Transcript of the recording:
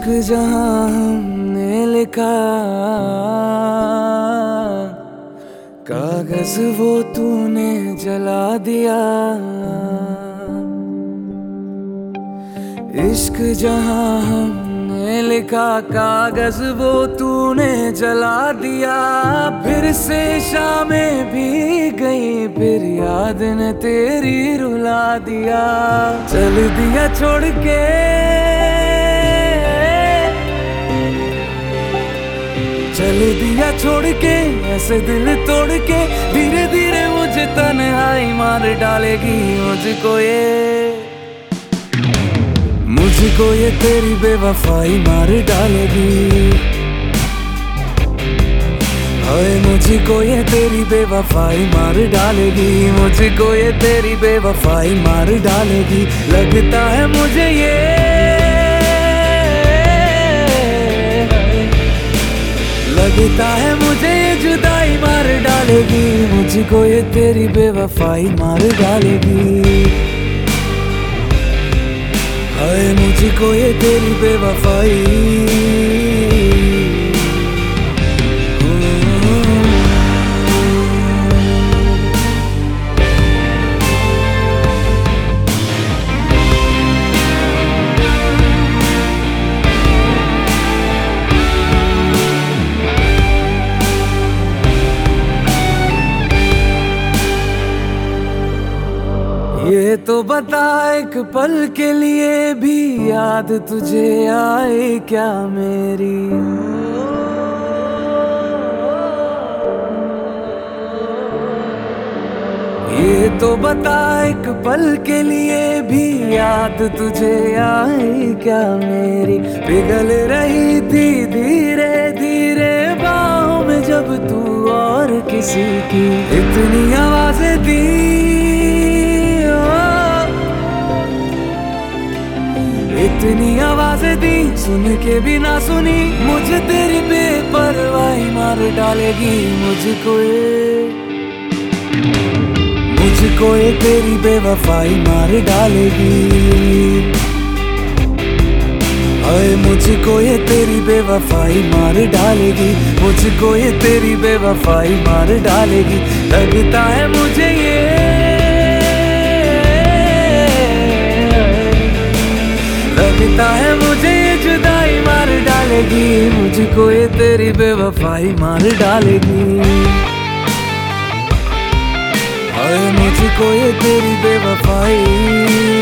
जहां हमने लिखा, कागज वो तूने जला दिया। इश्क जहां हमने लिखा, कागज वो तूने जला दिया। फिर से शामें भी गई, फिर याद ने तेरी रुला दिया। चल दिया छोड़ के, चल दिया छोड़ के, ऐसे दिल तोड़ के। धीरे धीरे मुझे तन्हाई मार डालेगी। मुझको ये तेरी बेवफाई मार डालेगी। हाय मुझको ये तेरी बेवफाई मार डालेगी। मुझको ये तेरी बेवफाई मार डालेगी। लगता है मुझे ये, लगता है मुझे ये जुदाई मार डालेगी। मुझको ये तेरी बेवफाई मार डालेगी। हाय मुझको ये तेरी बेवफाई। ये तो बता, एक पल के लिए भी याद तुझे आए क्या मेरी? ये तो बता, एक पल के लिए भी याद तुझे आए क्या मेरी? पिघल रही थी धीरे धीरे बाहों में जब तू और किसी की इतनी आवाजें दी। इतनी आवाजें दी, सुन के भी ना सुनी। मुझे तेरी बेपरवाही मार डालेगी। मुझको ये तेरी बेवफाई मार डालेगी। हाय मुझको ये तेरी बेवफाई मार डालेगी। मुझको ये तेरी बेवफाई मार डालेगी। लगता है मुझे ये, लगता है मुझे ये जुदाई मार डालेगी। मुझको ये तेरी बेवफाई मार डालेगी। हाय मुझको ये तेरी बेवफाई।